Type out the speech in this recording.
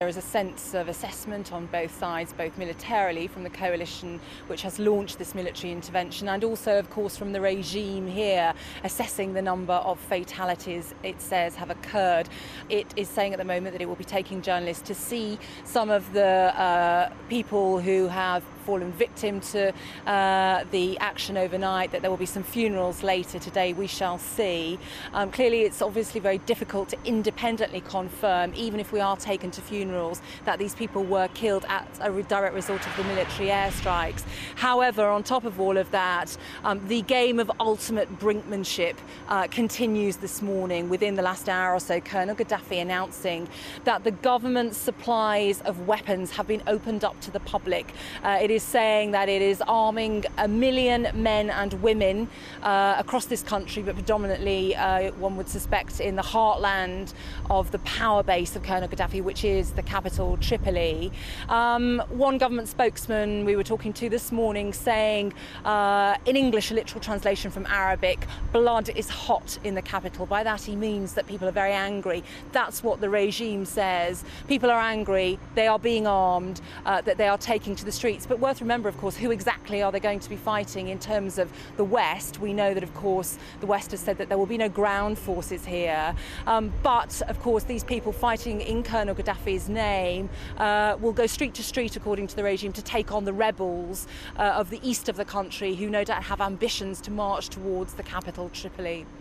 There is a sense of assessment on both sides, both militarily from the coalition which has launched this military intervention, and also, of course, from the regime here, assessing the number of fatalities it says have occurred. It is saying at the moment that it will be taking journalists to see some of the people who have fallen victim to the action overnight, that there will be some funerals later today. We shall see. Clearly, it's obviously very difficult to independently confirm, even if we are taken to funerals, that these people were killed as a direct result of the military airstrikes. However, on top of all of that, the game of ultimate brinkmanship continues this morning. Within the last hour or so, Colonel Gaddafi announcing that the government's supplies of weapons have been opened up to the public. It is saying that it is arming 1 million men and women across this country, but predominantly, one would suspect, in the heartland of the power base of Colonel Gaddafi, which is the capital, Tripoli. One government spokesman we were talking to this morning saying, in English, a literal translation from Arabic, blood is hot in the capital. By that he means that people are very angry. That's what the regime says. People are angry, they are being armed, that they are taking to the streets. But worth remember, of course, who exactly are they going to be fighting in terms of the West? We know that, of course, the West has said that there will be no ground forces here. But, of course, these people fighting in Colonel Gaddafi's name will go street to street, according to the regime, to take on the rebels of the east of the country, who no doubt have ambitions to march towards the capital, Tripoli.